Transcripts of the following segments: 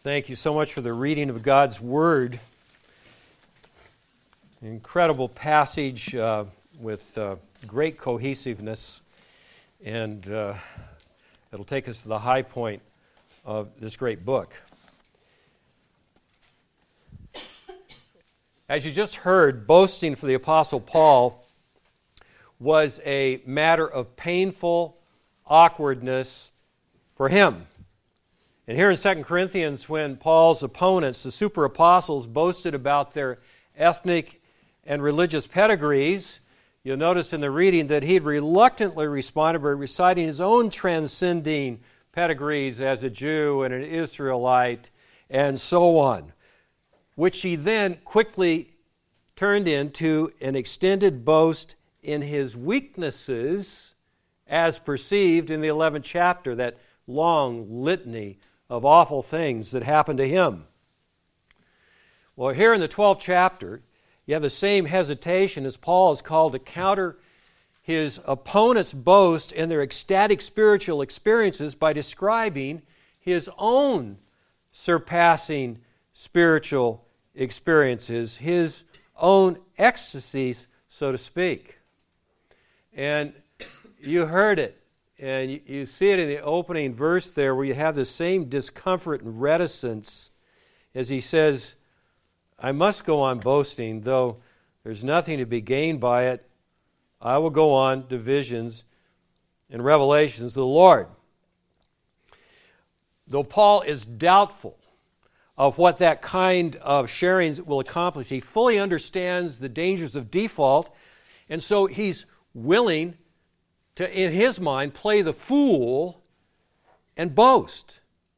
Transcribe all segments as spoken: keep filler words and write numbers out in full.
Thank you so much for the reading of God's Word. Incredible passage uh, with uh, great cohesiveness, and uh, it'll take us to the high point of this great book. As you just heard, boasting for the Apostle Paul was a matter of painful awkwardness for him. And here in Second Corinthians, when Paul's opponents, the super apostles, boasted about their ethnic and religious pedigrees, you'll notice in the reading that he reluctantly responded by reciting his own transcending pedigrees as a Jew and an Israelite and so on, which he then quickly turned into an extended boast in his weaknesses as perceived in the eleventh chapter, that long litany of awful things that happened to him. Well, here in the twelfth chapter, you have the same hesitation as Paul is called to counter his opponent's boast and their ecstatic spiritual experiences by describing his own surpassing spiritual experiences, his own ecstasies, so to speak. And you heard it. And you, you see it in the opening verse there, where you have the same discomfort and reticence as he says, I must go on boasting, though there's nothing to be gained by it. I will go on to visions and revelations of the Lord. Though Paul is doubtful of what that kind of sharing will accomplish, he fully understands the dangers of default, and so he's willing to, in his mind, play the fool and boast.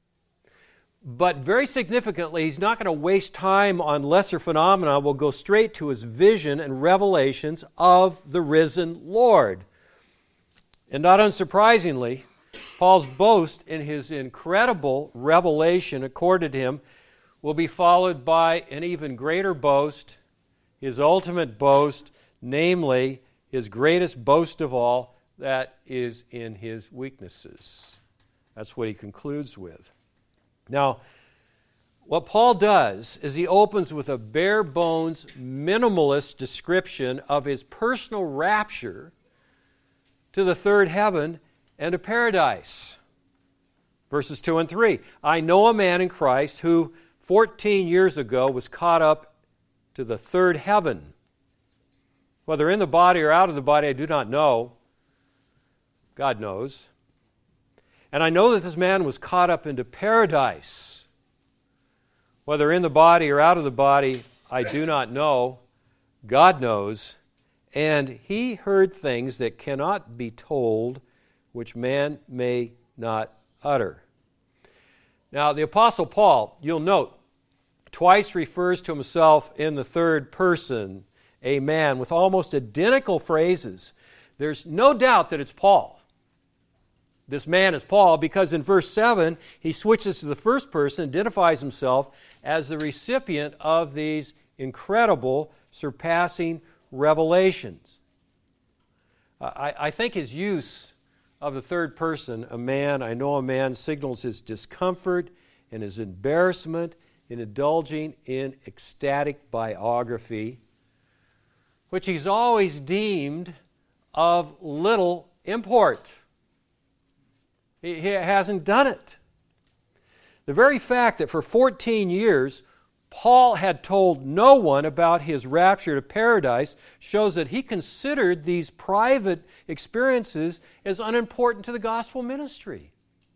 But very significantly, he's not going to waste time on lesser phenomena. We'll go straight to his vision and revelations of the risen Lord. And not unsurprisingly, Paul's boast in his incredible revelation accorded him will be followed by an even greater boast, his ultimate boast, namely his greatest boast of all, that is in his weaknesses. That's what he concludes with. Now, what Paul does is he opens with a bare bones, minimalist description of his personal rapture to the third heaven and to paradise. Verses two and three. I know a man in Christ who fourteen years ago was caught up to the third heaven. Whether in the body or out of the body, I do not know. God knows. And I know that this man was caught up into paradise. Whether in the body or out of the body, I do not know. God knows. And he heard things that cannot be told, which man may not utter. Now, the Apostle Paul, you'll note, twice refers to himself in the third person, a man, with almost identical phrases. There's no doubt that it's Paul. This man is Paul, because in verse seven, he switches to the first person, identifies himself as the recipient of these incredible, surpassing revelations. I, I think his use of the third person, a man, I know a man, signals his discomfort and his embarrassment in indulging in ecstatic biography, which he's always deemed of little import. He hasn't done it. The very fact that for fourteen years, Paul had told no one about his rapture to paradise shows that he considered these private experiences as unimportant to the gospel ministry.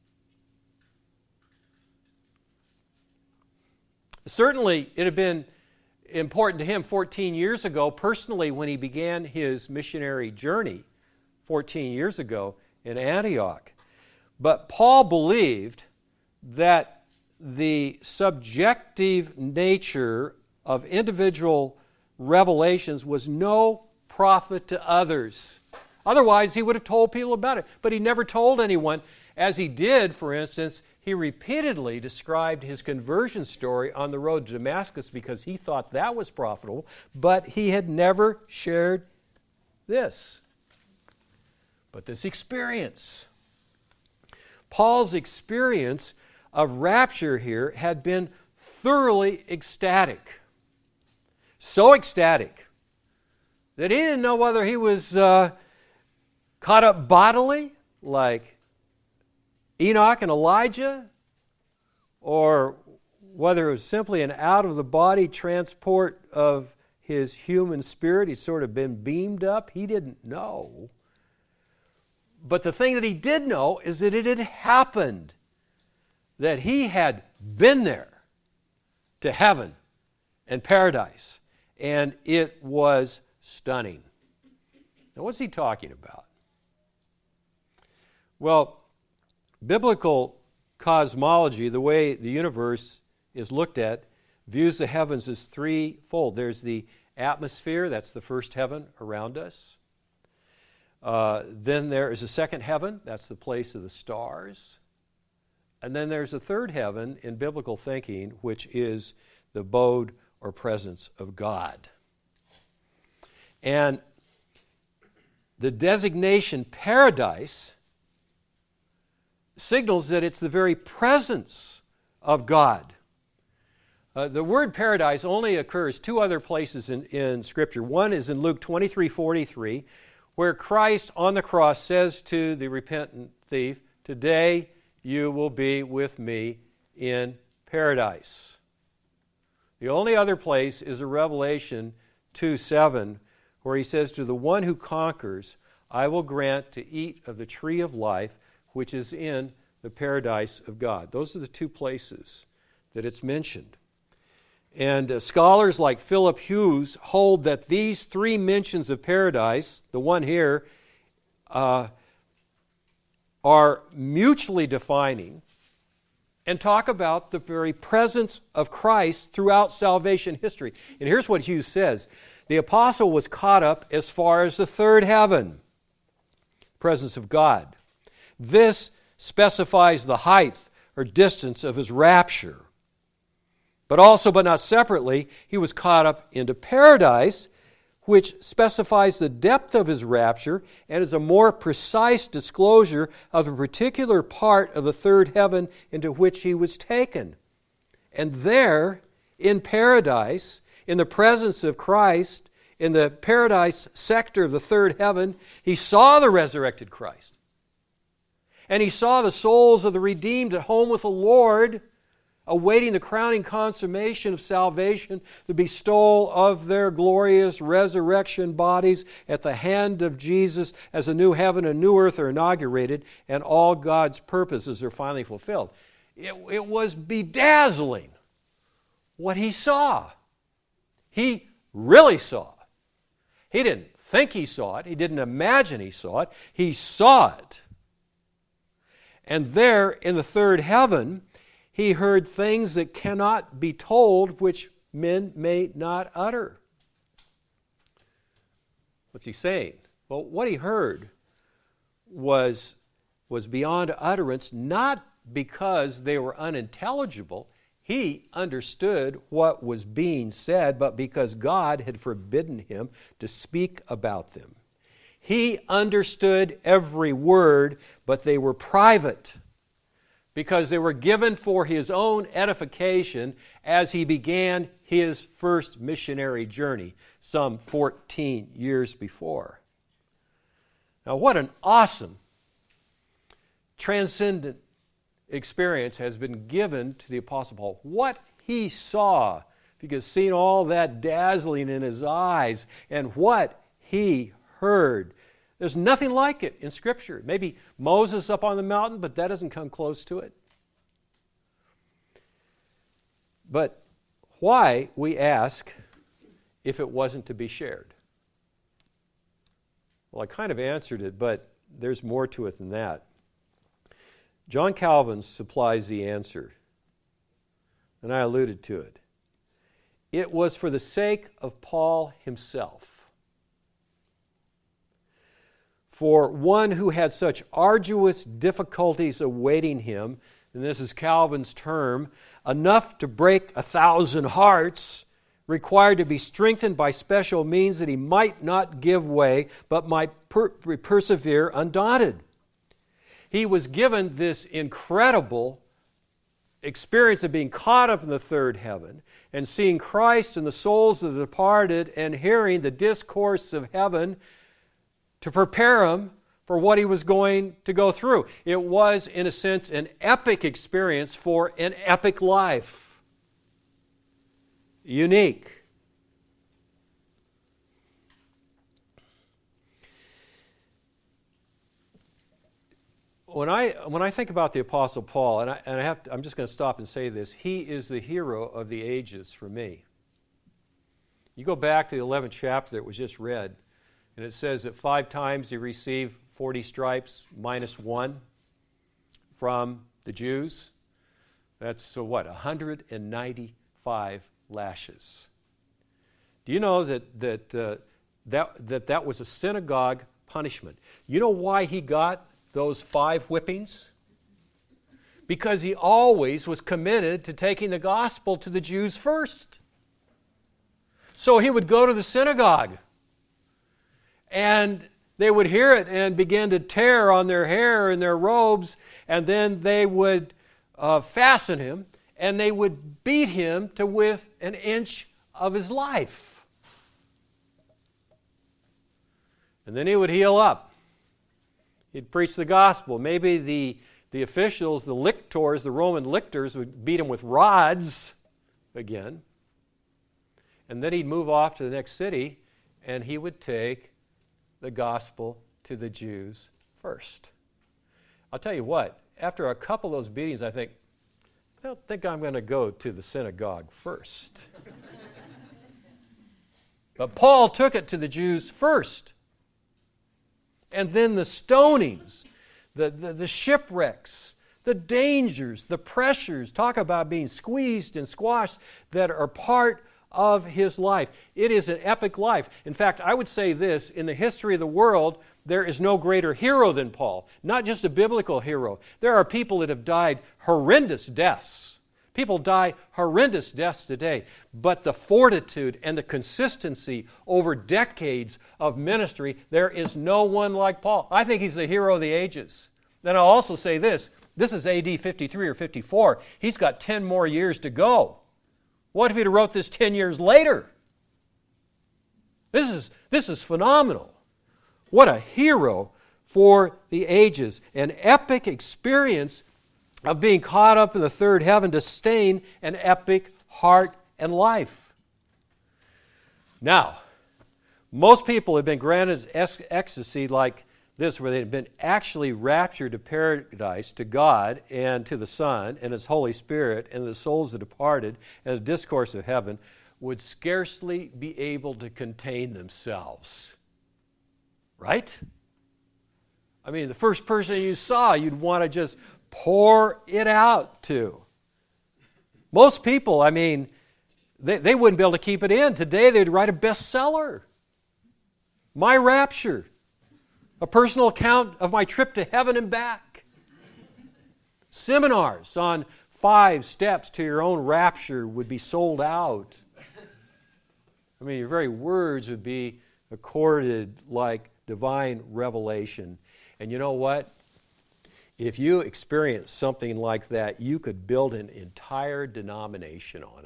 Certainly, it had been important to him fourteen years ago, personally, when he began his missionary journey fourteen years ago in Antioch. But Paul believed that the subjective nature of individual revelations was no profit to others. Otherwise, he would have told people about it. But he never told anyone. As he did, for instance, he repeatedly described his conversion story on the road to Damascus because he thought that was profitable, but he had never shared this. But this experience. Paul's experience of rapture here had been thoroughly ecstatic. So ecstatic that he didn't know whether he was uh, caught up bodily, like Enoch and Elijah, or whether it was simply an out-of-the-body transport of his human spirit. He'd sort of been beamed up. He didn't know. But the thing that he did know is that it had happened, that he had been there to heaven and paradise, and it was stunning. Now, what's he talking about? Well, biblical cosmology, the way the universe is looked at, views the heavens as threefold. There's the atmosphere, that's the first heaven around us. Uh, then there is a second heaven, that's the place of the stars. And then there's a third heaven in biblical thinking, which is the abode or presence of God. And the designation paradise signals that it's the very presence of God. Uh, the word paradise only occurs two other places in, in Scripture. One is in Luke twenty-three forty-three, where Christ on the cross says to the repentant thief, "Today you will be with me in paradise." The only other place is a Revelation two seven, where he says, "To the one who conquers, I will grant to eat of the tree of life, which is in the paradise of God." Those are the two places that it's mentioned. And uh, scholars like Philip Hughes hold that these three mentions of paradise, the one here, uh, are mutually defining and talk about the very presence of Christ throughout salvation history. And here's what Hughes says. The apostle was caught up as far as the third heaven, presence of God. This specifies the height or distance of his rapture. But also, but not separately, he was caught up into paradise, which specifies the depth of his rapture and is a more precise disclosure of a particular part of the third heaven into which he was taken. And there, in paradise, in the presence of Christ, in the paradise sector of the third heaven, he saw the resurrected Christ. And he saw the souls of the redeemed at home with the Lord, awaiting the crowning consummation of salvation, the bestowal of their glorious resurrection bodies at the hand of Jesus as a new heaven and new earth are inaugurated and all God's purposes are finally fulfilled. It, it was bedazzling what he saw. He really saw. He didn't think he saw it. He didn't imagine he saw it. He saw it. And there in the third heaven, he heard things that cannot be told, which men may not utter. What's he saying? Well, what he heard was, was beyond utterance, not because they were unintelligible. He understood what was being said, but because God had forbidden him to speak about them. He understood every word, but they were private, because they were given for his own edification as he began his first missionary journey some fourteen years before. Now, what an awesome, transcendent experience has been given to the Apostle Paul. What he saw, if you could have seen all that dazzling in his eyes, and what he heard. There's nothing like it in Scripture. Maybe Moses up on the mountain, but that doesn't come close to it. But why, we ask, if it wasn't to be shared? Well, I kind of answered it, but there's more to it than that. John Calvin supplies the answer, and I alluded to it. It was for the sake of Paul himself. For one who had such arduous difficulties awaiting him, and this is Calvin's term, enough to break a thousand hearts, required to be strengthened by special means that he might not give way, but might per- persevere undaunted. He was given this incredible experience of being caught up in the third heaven and seeing Christ and the souls of the departed and hearing the discourse of heaven to prepare him for what he was going to go through. It was, in a sense, an epic experience for an epic life. Unique. When I when I think about the Apostle Paul, and I, and I have to, I'm just going to stop and say this, he is the hero of the ages for me. You go back to the eleventh chapter that was just read, and it says that five times he received forty stripes minus one from the Jews. That's, so what, one hundred ninety-five lashes. Do you know that that, uh, that that that was a synagogue punishment? You know why he got those five whippings? Because he always was committed to taking the gospel to the Jews first. So he would go to the synagogue, and they would hear it and begin to tear on their hair and their robes, and then they would uh, fasten him, and they would beat him to within an inch of his life. And then he would heal up. He'd preach the gospel. Maybe the, the officials, the lictors, the Roman lictors, would beat him with rods again. And then he'd move off to the next city, and he would take the gospel to the Jews first. I'll tell you what, after a couple of those beatings, I think, I don't think I'm going to go to the synagogue first. But Paul took it to the Jews first. And then the stonings, the, the, the shipwrecks, the dangers, the pressures, talk about being squeezed and squashed, that are part of his life. It is an epic life. In fact, I would say this, in the history of the world, there is no greater hero than Paul. Not just a biblical hero. There are people that have died horrendous deaths. People die horrendous deaths today. But the fortitude and the consistency over decades of ministry, there is no one like Paul. I think he's the hero of the ages. Then I'll also say this. This is A D fifty-three or fifty-four. He's got ten more years to go. What if he'd have wrote this ten years later? This is, this is phenomenal. What a hero for the ages. An epic experience of being caught up in the third heaven to sustain an epic heart and life. Now, most people have been granted ecstasy like this, where they've been actually raptured to paradise, to God and to the Son and His Holy Spirit and the souls that departed and the discourse of heaven, would scarcely be able to contain themselves. Right? I mean, the first person you saw, you'd want to just pour it out to. Most people, I mean, they, they wouldn't be able to keep it in. Today they'd write a bestseller. My Rapture. A personal account of my trip to heaven and back. Seminars on five steps to your own rapture would be sold out. I mean, your very words would be accorded like divine revelation. And you know what? If you experience something like that, you could build an entire denomination on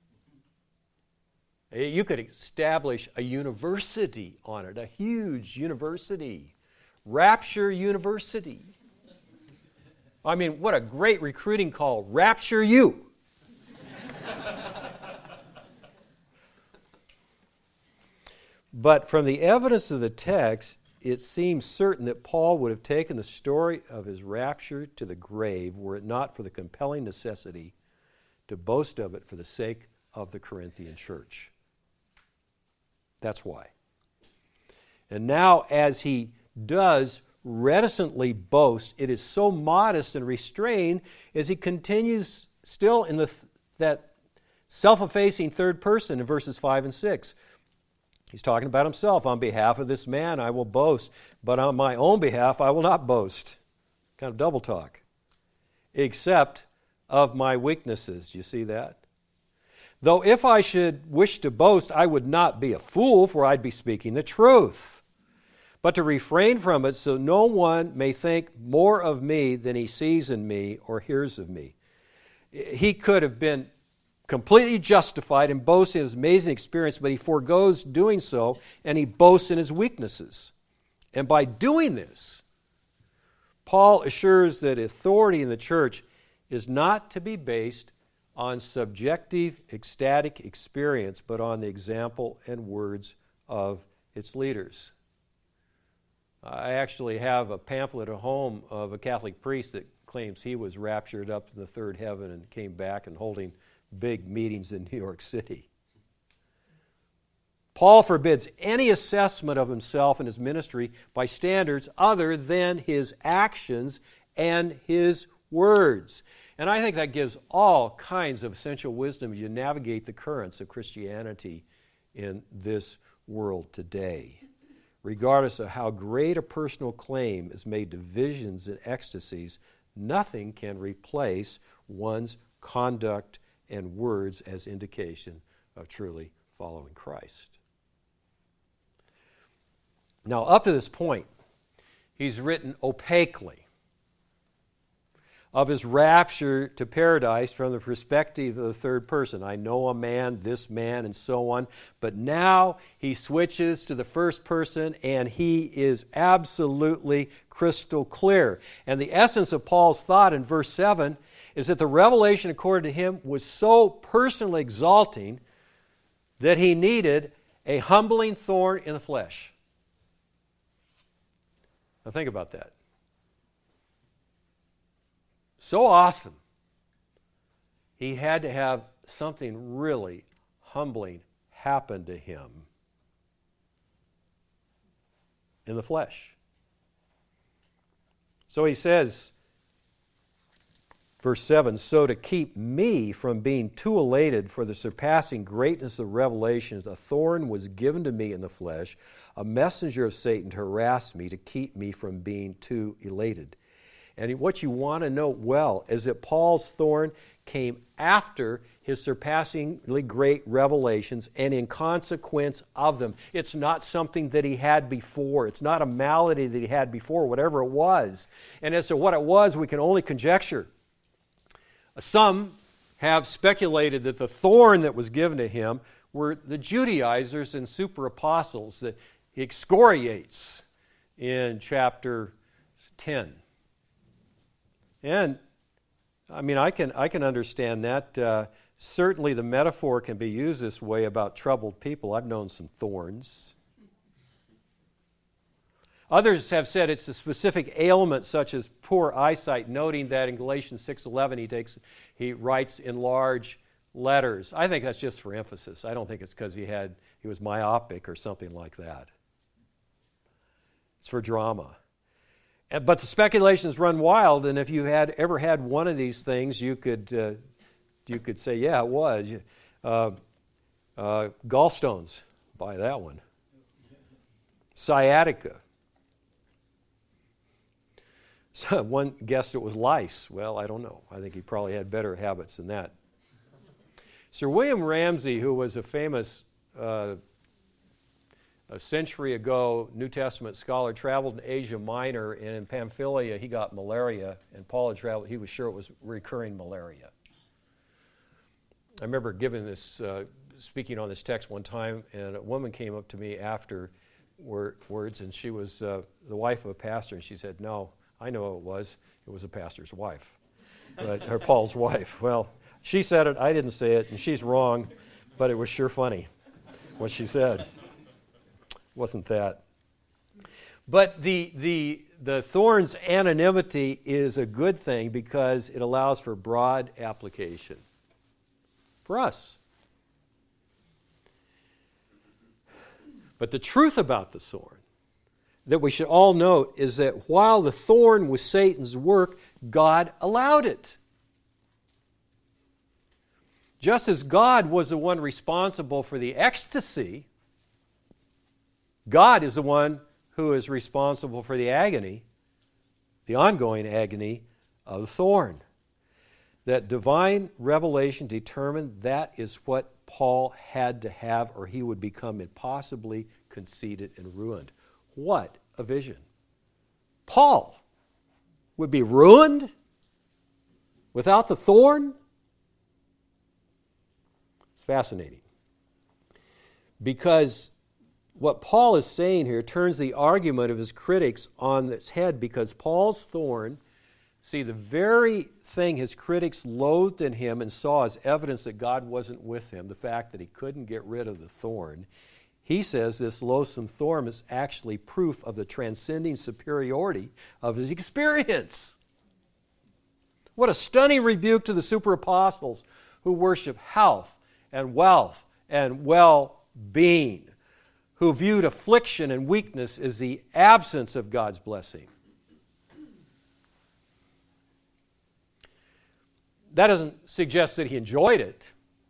it. You could establish a university on it, a huge university. Rapture University. I mean, what a great recruiting call. Rapture you. But from the evidence of the text, it seems certain that Paul would have taken the story of his rapture to the grave were it not for the compelling necessity to boast of it for the sake of the Corinthian church. That's why. And now, as he does reticently boast, it is so modest and restrained as he continues still in the th- that self-effacing third person in verses five and six. He's talking about himself. On behalf of this man I will boast, but on my own behalf I will not boast. Kind of double talk. Except of my weaknesses. Do you see that? Though if I should wish to boast, I would not be a fool, for I'd be speaking the truth. But to refrain from it, so no one may think more of me than he sees in me or hears of me. He could have been completely justified in boasting of his amazing experience, but he forgoes doing so, and he boasts in his weaknesses. And by doing this, Paul assures that authority in the church is not to be based on subjective, ecstatic experience, but on the example and words of its leaders. I actually have a pamphlet at home of a Catholic priest that claims he was raptured up to the third heaven and came back and holding big meetings in New York City. Paul forbids any assessment of himself and his ministry by standards other than his actions and his words. And I think that gives all kinds of essential wisdom as you navigate the currents of Christianity in this world today. Regardless of how great a personal claim is made to visions and ecstasies, nothing can replace one's conduct and words as indication of truly following Christ. Now, up to this point, he's written opaquely of his rapture to paradise from the perspective of the third person. I know a man, this man, and so on. But now he switches to the first person, and he is absolutely crystal clear. And the essence of Paul's thought in verse seven is that the revelation, according to him, was so personally exalting that he needed a humbling thorn in the flesh. Now think about that. So awesome. He had to have something really humbling happen to him in the flesh. So he says, verse seven, so to keep me from being too elated for the surpassing greatness of revelations, a thorn was given to me in the flesh, a messenger of Satan to harass me, to keep me from being too elated. And what you want to note well is that Paul's thorn came after his surpassingly great revelations and in consequence of them. It's not something that he had before. It's not a malady that he had before, whatever it was. And as to what it was, we can only conjecture. Some have speculated that the thorn that was given to him were the Judaizers and super apostles that he excoriates in chapter ten. And, I mean, I can I can understand that. Uh, certainly the metaphor can be used this way about troubled people. I've known some thorns. Others have said it's a specific ailment such as poor eyesight, noting that in Galatians six eleven he takes he writes in large letters. I think that's just for emphasis. I don't think it's because he had he was myopic or something like that. It's for drama. But the speculations run wild, and if you had ever had one of these things, you could uh, you could say, yeah, it was. Uh, uh, gallstones, buy that one. Sciatica. So one guessed it was lice. Well, I don't know. I think he probably had better habits than that. Sir William Ramsay, who was a famous uh, a century ago New Testament scholar, traveled in Asia Minor, and in Pamphylia he got malaria, and Paul had traveled, he was sure it was recurring malaria. I remember giving this, uh, speaking on this text one time, and a woman came up to me afterwards, and she was uh, the wife of a pastor, and she said, no, I know who it was. It was a pastor's wife, but her Paul's wife. Well, she said it, I didn't say it, and she's wrong, but it was sure funny what she said. Wasn't that? But the the the thorn's anonymity is a good thing because it allows for broad application for us. But the truth about the thorn that we should all note is that while the thorn was Satan's work, God allowed it. Just as God was the one responsible for the ecstasy, God is the one who is responsible for the agony, the ongoing agony of the thorn. That divine revelation determined that is what Paul had to have, or he would become impossibly conceited and ruined. What a vision. Paul would be ruined without the thorn fascinating. Because what Paul is saying here turns the argument of his critics on its head, because Paul's thorn, see, the very thing his critics loathed in him and saw as evidence that God wasn't with him, the fact that he couldn't get rid of the thorn, he says this loathsome thorn is actually proof of the transcending superiority of his experience. What a stunning rebuke to the super apostles who worship health and wealth and well-being, who viewed affliction and weakness as the absence of God's blessing. That doesn't suggest that he enjoyed it.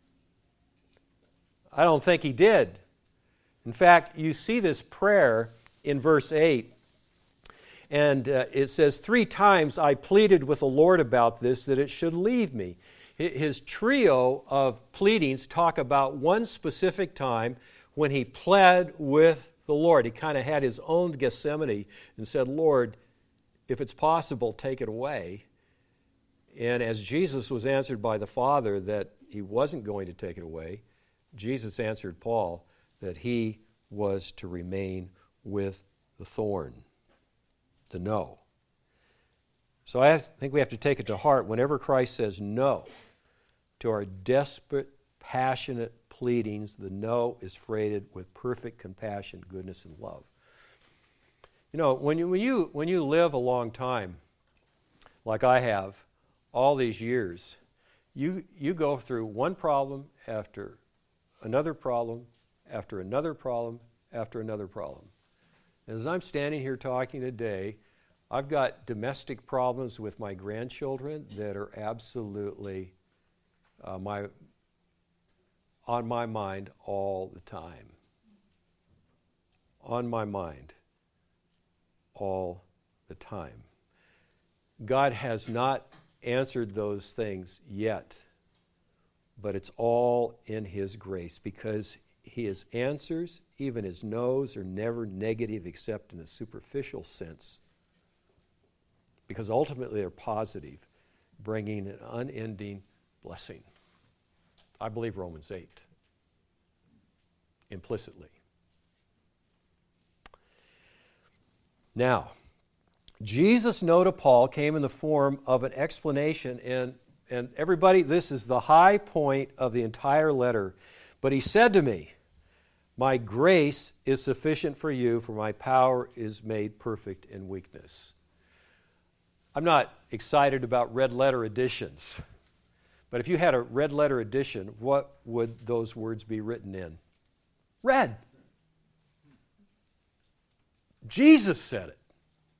I don't think he did. In fact, you see this prayer in verse eight, and uh, it says, three times I pleaded with the Lord about this, that it should leave me. His trio of pleadings talk about one specific time when he pled with the Lord. He kind of had his own Gethsemane and said, Lord, if it's possible, take it away. And as Jesus was answered by the Father that he wasn't going to take it away, Jesus answered Paul that he was to remain with the thorn, the no. So I think we have to take it to heart whenever Christ says no to our desperate, passionate pleadings. The no is freighted with perfect compassion, goodness, and love. You know, when you when you when you live a long time, like I have, all these years, you you go through one problem after another problem after another problem after another problem. As I'm standing here talking today, I've got domestic problems with my grandchildren that are absolutely uh, my on my mind all the time. On my mind all the time. God has not answered those things yet, but it's all in His grace, because His answers, even His no's, are never negative except in a superficial sense, because ultimately they're positive, bringing an unending blessing. I believe Romans eight, implicitly. Now, Jesus' no to Paul came in the form of an explanation, and, and everybody, this is the high point of the entire letter. But he said to me, my grace is sufficient for you, for my power is made perfect in weakness. I'm not excited about red letter editions, but if you had a red letter edition, what would those words be written in? Red. Jesus said it.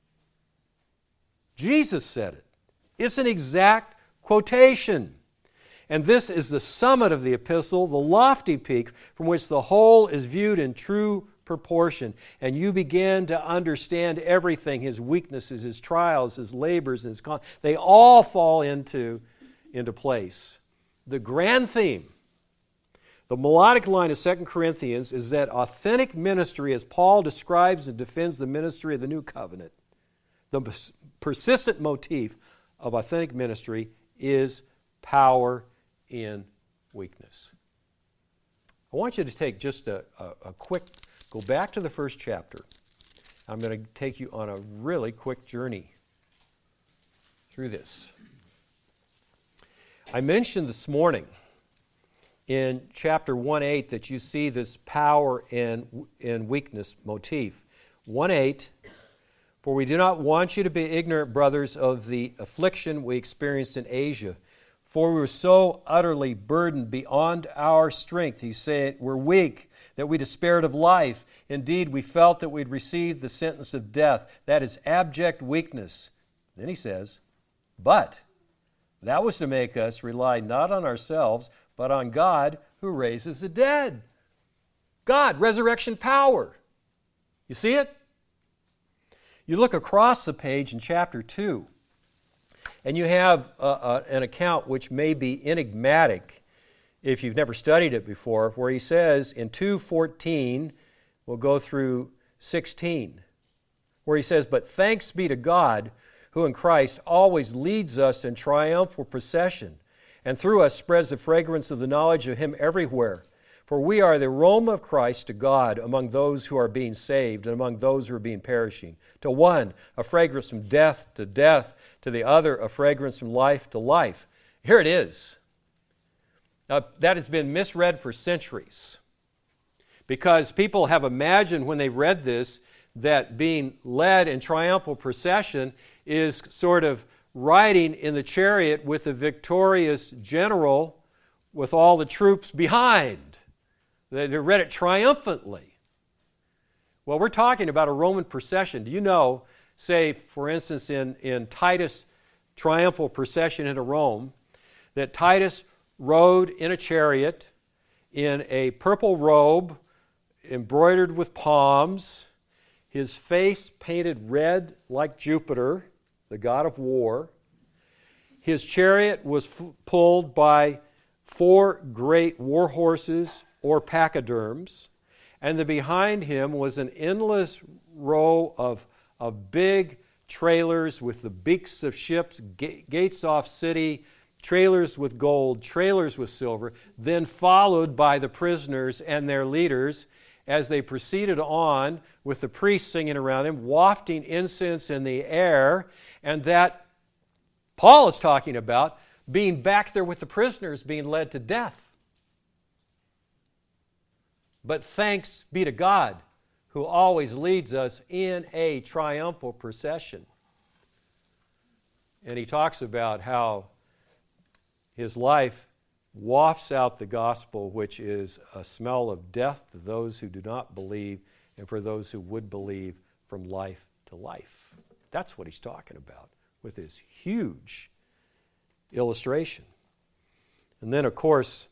Jesus said it. It's an exact quotation. And this is the summit of the epistle, the lofty peak from which the whole is viewed in true proportion. And you begin to understand everything, his weaknesses, his trials, his labors, his con- they all fall into, into place. The grand theme, the melodic line of Second Corinthians, is that authentic ministry, as Paul describes and defends the ministry of the new covenant, the persistent motif of authentic ministry is power in weakness. I want you to take just a, a, a quick, go back to the first chapter. I'm going to take you on a really quick journey through this. I mentioned this morning in chapter one eight that you see this power in, in weakness motif. one eight, for we do not want you to be ignorant, brothers, of the affliction we experienced in Asia. For we were so utterly burdened beyond our strength. He said, we're weak, that we despaired of life. Indeed, we felt that we'd received the sentence of death. That is abject weakness. Then he says, but that was to make us rely not on ourselves, but on God who raises the dead. God, resurrection power. You see it? You look across the page in chapter two, and you have uh, uh, an account which may be enigmatic if you've never studied it before, where he says in two fourteen, we'll go through sixteen, where he says, but thanks be to God, who in Christ always leads us in triumphal procession, and through us spreads the fragrance of the knowledge of him everywhere. For we are the aroma of Christ to God among those who are being saved and among those who are being perishing. To one, a fragrance from death to death, to the other, a fragrance from life to life. Here it is. Now, that has been misread for centuries, because people have imagined when they read this that being led in triumphal procession is sort of riding in the chariot with the victorious general with all the troops behind. They read it triumphantly. Well, we're talking about a Roman procession. Do you know, say, for instance, in, in Titus' triumphal procession into Rome, that Titus rode in a chariot in a purple robe embroidered with palms, his face painted red like Jupiter, the god of war. His chariot was f- pulled by four great war horses or pachyderms, and the behind him was an endless row of, of big trailers with the beaks of ships, ga- gates off city, trailers with gold, trailers with silver, then followed by the prisoners and their leaders as they proceeded on with the priests singing around him, wafting incense in the air, and that Paul is talking about being back there with the prisoners being led to death. But thanks be to God, who always leads us in a triumphal procession. And he talks about how his life wafts out the gospel, which is a smell of death to those who do not believe, and for those who would believe, from life to life. That's what he's talking about with this huge illustration. And then, of course,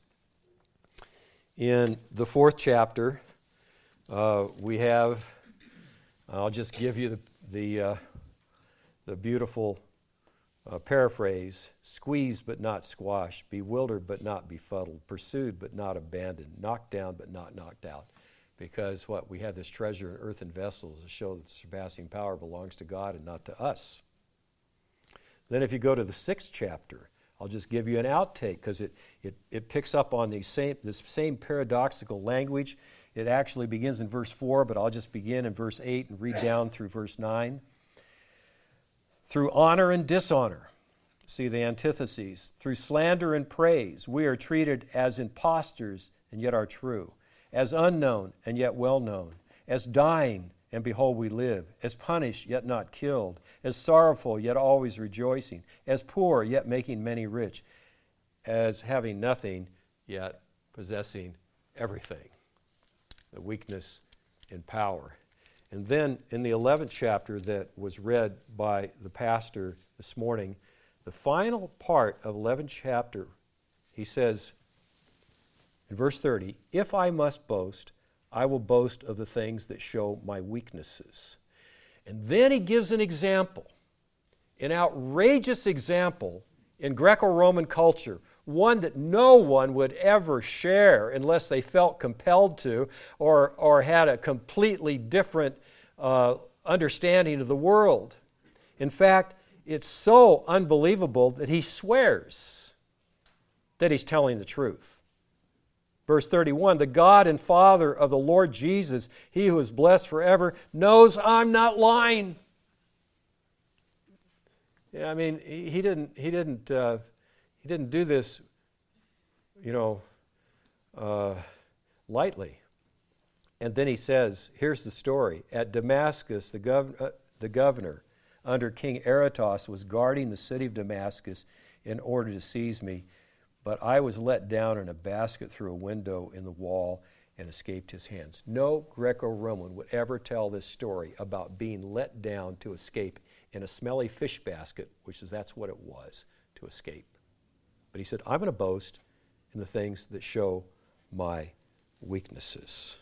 in the fourth chapter, uh, we have, I'll just give you the the, uh, the beautiful uh, paraphrase: squeezed but not squashed, bewildered but not befuddled, pursued but not abandoned, knocked down but not knocked out. Because what? We have this treasure in earthen vessels to show that the surpassing power belongs to God and not to us. Then if you go to the sixth chapter, I'll just give you an outtake because it, it, it picks up on the same, this same paradoxical language. It actually begins in verse four, but I'll just begin in verse eight and read down through verse nine. Through honor and dishonor, see the antitheses. Through slander and praise, we are treated as impostors and yet are true, as unknown and yet well known, as dying and behold we live, as punished yet not killed, as sorrowful yet always rejoicing, as poor yet making many rich, as having nothing yet possessing everything. The weakness in power. And then in the eleventh chapter that was read by the pastor this morning, the final part of eleventh chapter, he says in verse thirty, if I must boast, I will boast of the things that show my weaknesses. And then he gives an example, an outrageous example in Greco-Roman culture, one that no one would ever share unless they felt compelled to or, or had a completely different uh, understanding of the world. In fact, it's so unbelievable that he swears that he's telling the truth. Verse thirty-one, the God and Father of the Lord Jesus, he who is blessed forever, knows I'm not lying. Yeah, I mean, he, he didn't. He didn't. Uh, he didn't do this, you know, uh, lightly. And then he says, "Here's the story: at Damascus, the gov- uh, the governor under King Aretas was guarding the city of Damascus in order to seize me, but I was let down in a basket through a window in the wall and escaped his hands." No Greco-Roman would ever tell this story about being let down to escape in a smelly fish basket, which is that's what it was, to escape. But he said, I'm going to boast in the things that show my weaknesses.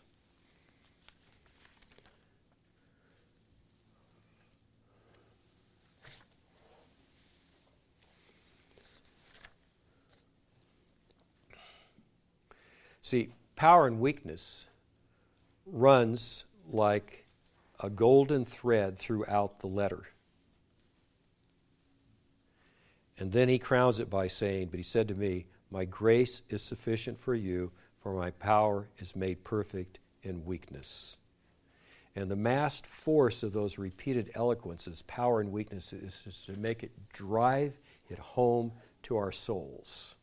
See, power and weakness runs like a golden thread throughout the letter. And then he crowns it by saying, but he said to me, my grace is sufficient for you, for my power is made perfect in weakness. And the massed force of those repeated eloquences, power and weakness, is just to make it drive it home to our souls.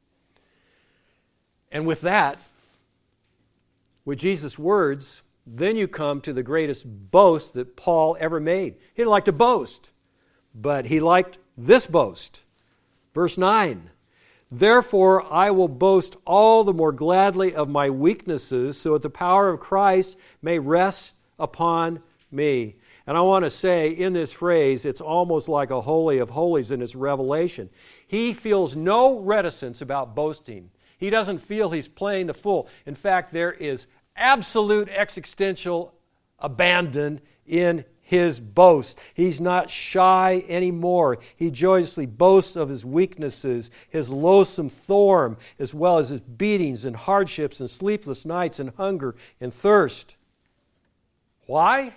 And with that, with Jesus' words, then you come to the greatest boast that Paul ever made. He didn't like to boast, but he liked this boast. Verse nine, therefore I will boast all the more gladly of my weaknesses, so that the power of Christ may rest upon me. And I want to say in this phrase, it's almost like a holy of holies in its revelation. He feels no reticence about boasting. He doesn't feel he's playing the fool. In fact, there is absolute existential abandon in his boast. He's not shy anymore. He joyously boasts of his weaknesses, his loathsome thorn, as well as his beatings and hardships and sleepless nights and hunger and thirst. Why?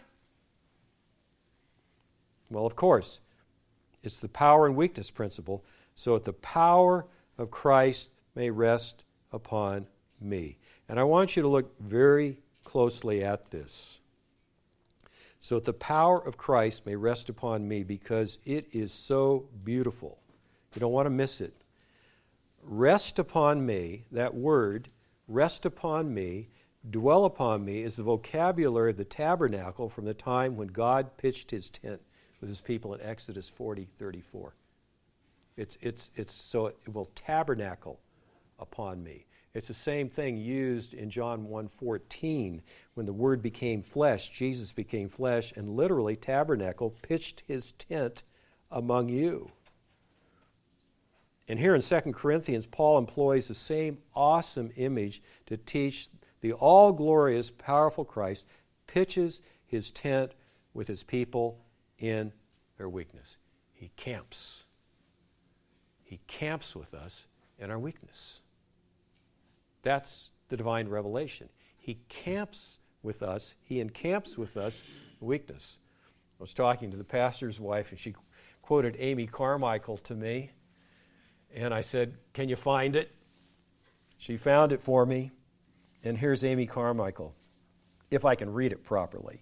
Well, of course, it's the power and weakness principle, so that the power of Christ may rest upon me. And I want you to look very closely at this. So that the power of Christ may rest upon me, because it is so beautiful. You don't want to miss it. Rest upon me, that word, rest upon me, dwell upon me, is the vocabulary of the tabernacle from the time when God pitched his tent with his people in Exodus forty thirty-four. It's, it's, it's so it will tabernacle upon me. It's the same thing used in John one fourteen when the Word became flesh, Jesus became flesh, and literally tabernacle, pitched his tent among you. And here in Second Corinthians, Paul employs the same awesome image to teach the all-glorious, powerful Christ pitches his tent with his people in their weakness. He camps. He camps with us in our weakness. That's the divine revelation. He camps with us. He encamps with us in weakness. I was talking to the pastor's wife, and she quoted Amy Carmichael to me. And I said, can you find it? She found it for me. And here's Amy Carmichael, if I can read it properly.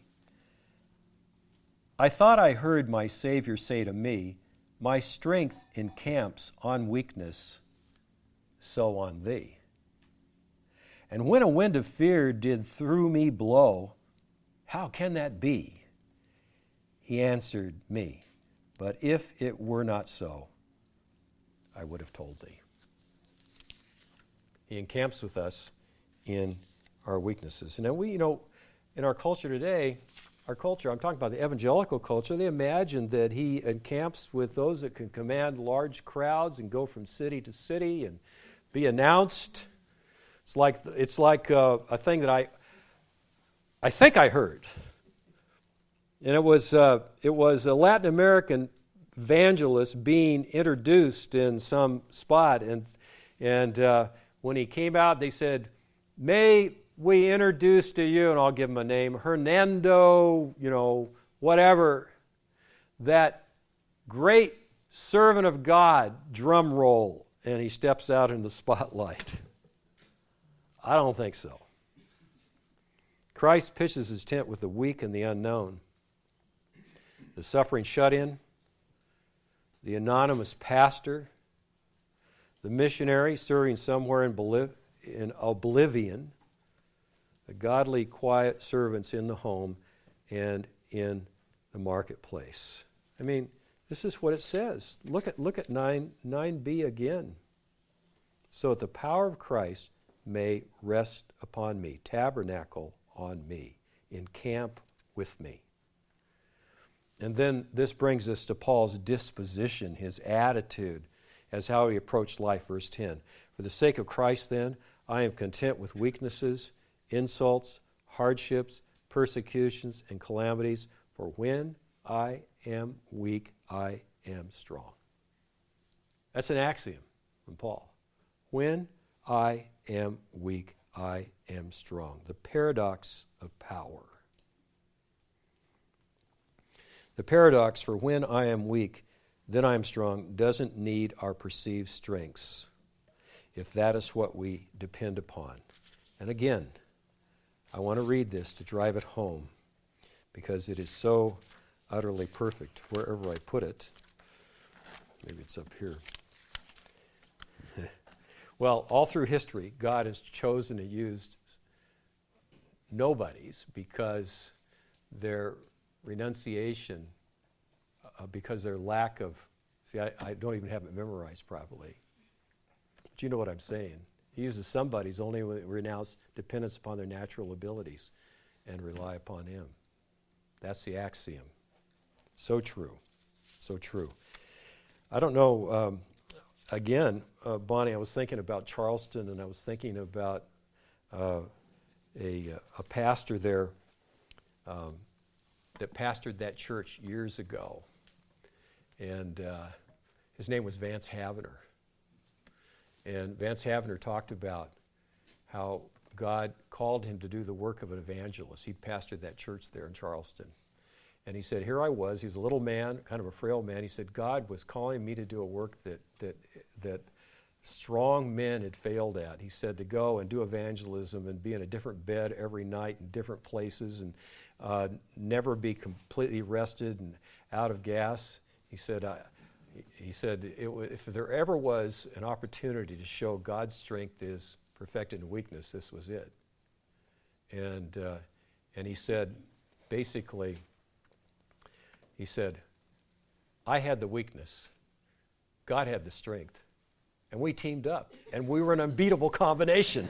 I thought I heard my Savior say to me, my strength encamps on weakness, so on thee. And when a wind of fear did through me blow, how can that be? He answered me, but if it were not so, I would have told thee. He encamps with us in our weaknesses. And then we, you know, in our culture today, our culture, I'm talking about the evangelical culture, they imagine that he encamps with those that can command large crowds and go from city to city and be announced. It's like it's like uh, a thing that I I think I heard, and it was uh, it was a Latin American evangelist being introduced in some spot, and and uh, when he came out, they said, "May we introduce to you," and I'll give him a name, Hernando, you know, whatever, that great servant of God. Drum roll, and he steps out in the spotlight. I don't think so. Christ pitches his tent with the weak and the unknown, the suffering shut-in, the anonymous pastor, the missionary serving somewhere in, Boliv- in oblivion, the godly, quiet servants in the home and in the marketplace. I mean, this is what it says. Look at look at nine nine b again. So that the power of Christ may rest upon me, tabernacle on me, encamp with me. And then this brings us to Paul's disposition, his attitude, as how he approached life. Verse ten. For the sake of Christ, then, I am content with weaknesses, insults, hardships, persecutions, and calamities. For when I am weak, I am strong. That's an axiom from Paul. When I am weak, I am strong. The paradox of power. The paradox for when I am weak then I am strong, doesn't need our perceived strengths, if that is what we depend upon. And again, I want to read this to drive it home, because it is so utterly perfect wherever I put it. Maybe it's up here. Well, all through history, God has chosen to use nobodies because their renunciation, uh, because their lack of, see, I, I don't even have it memorized properly. But you know what I'm saying. He uses somebodies only when they renounce dependence upon their natural abilities and rely upon him. That's the axiom. So true. So true. I don't know, um, again, uh, Bonnie, I was thinking about Charleston, and I was thinking about uh, a, a pastor there um, that pastored that church years ago. And uh, his name was Vance Havner. And Vance Havner talked about how God called him to do the work of an evangelist. He pastored that church there in Charleston. And he said, here I was, he was a little man, kind of a frail man. He said, God was calling me to do a work that that that strong men had failed at. He said to go and do evangelism and be in a different bed every night in different places and uh, never be completely rested and out of gas. He said, I, he said, it w- if there ever was an opportunity to show God's strength is perfected in weakness, this was it. And uh, and he said, basically, he said, I had the weakness, God had the strength, and we teamed up, and we were an unbeatable combination.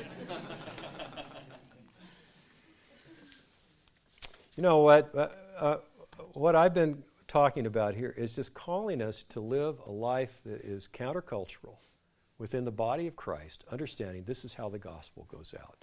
You know what? Uh, uh, what I've been talking about here is just calling us to live a life that is countercultural within the body of Christ, understanding this is how the gospel goes out.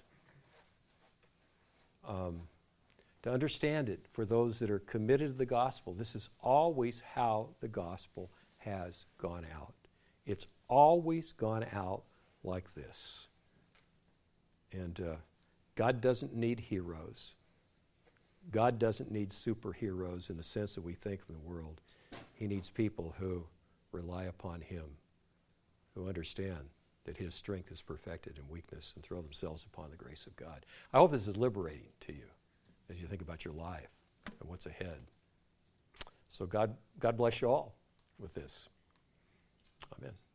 Um, to understand it for those that are committed to the gospel, this is always how the gospel has gone out. It's always gone out like this. And uh, God doesn't need heroes. God doesn't need superheroes in the sense that we think of the world. He needs people who rely upon him, who understand that his strength is perfected in weakness and throw themselves upon the grace of God. I hope this is liberating to you as you think about your life and what's ahead. So God, God bless you all with this. Amen.